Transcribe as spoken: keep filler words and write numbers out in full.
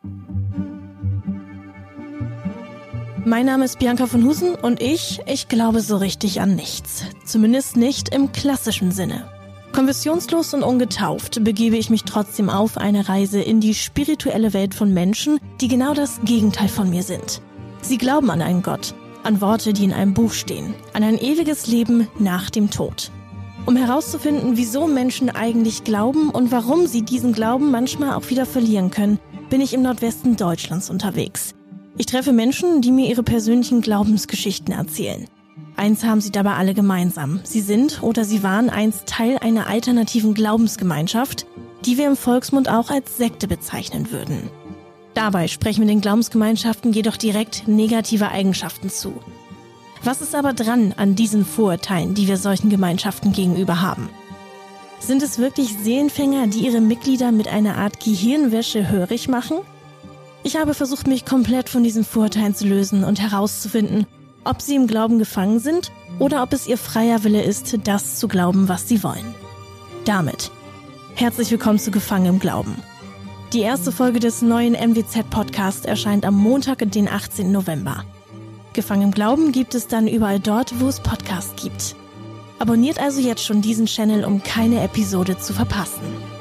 Mein Name ist Bianca von Husen und ich, ich glaube so richtig an nichts. Zumindest nicht im klassischen Sinne. Konfessionslos und ungetauft begebe ich mich trotzdem auf eine Reise in die spirituelle Welt von Menschen, die genau das Gegenteil von mir sind. Sie glauben an einen Gott, an Worte, die in einem Buch stehen, an ein ewiges Leben nach dem Tod. Um herauszufinden, wieso Menschen eigentlich glauben und warum sie diesen Glauben manchmal auch wieder verlieren können, bin ich im Nordwesten Deutschlands unterwegs. Ich treffe Menschen, die mir ihre persönlichen Glaubensgeschichten erzählen. Eins haben sie dabei alle gemeinsam. Sie sind oder sie waren einst Teil einer alternativen Glaubensgemeinschaft, die wir im Volksmund auch als Sekte bezeichnen würden. Dabei sprechen wir den Glaubensgemeinschaften jedoch direkt negative Eigenschaften zu. Was ist aber dran an diesen Vorurteilen, die wir solchen Gemeinschaften gegenüber haben? Sind es wirklich Seelenfänger, die ihre Mitglieder mit einer Art Gehirnwäsche hörig machen? Ich habe versucht, mich komplett von diesen Vorurteilen zu lösen und herauszufinden, ob sie im Glauben gefangen sind oder ob es ihr freier Wille ist, das zu glauben, was sie wollen. Damit herzlich willkommen zu Gefangen im Glauben. Die erste Folge des neuen M W Z-Podcasts erscheint am Montag, den achtzehnten November. Gefangen im Glauben gibt es dann überall dort, wo es Podcasts gibt. Abonniert also jetzt schon diesen Channel, um keine Episode zu verpassen.